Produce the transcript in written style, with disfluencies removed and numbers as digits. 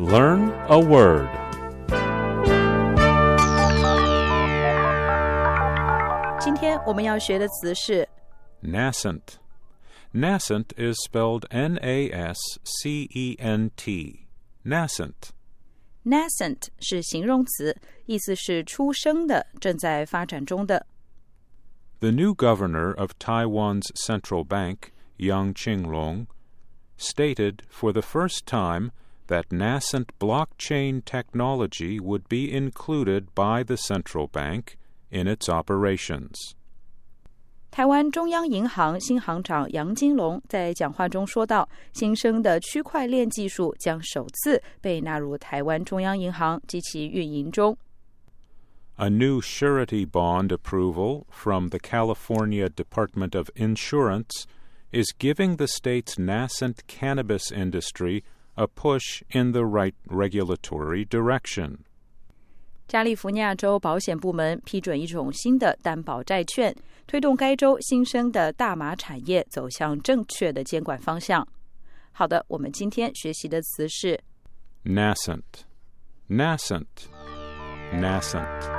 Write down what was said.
Learn a word. 今天我们要学的词是 Nascent. Nascent is spelled N-A-S-C-E-N-T. Nascent. Nascent 是形容词，意思是出生的，正在发展中的。 The new governor of Taiwan's central bank, Yang Qinglong, stated for the first time that nascent blockchain technology would be included by the central bank in its operations. 台湾中央银行新行长杨金龙在讲话中说到，新生的区块链技术将首次被纳入台湾中央银行及其运营中。 A new surety bond approval from the California Department of Insurance is giving the state's nascent cannabis industry a push in the right regulatory direction. 加利福尼亚州保险部门批准一种新的担保债券，推动该州新生的大麻产业走向正确的监管方向。好的，我们今天学习的词是 Nascent. Nascent. Nascent.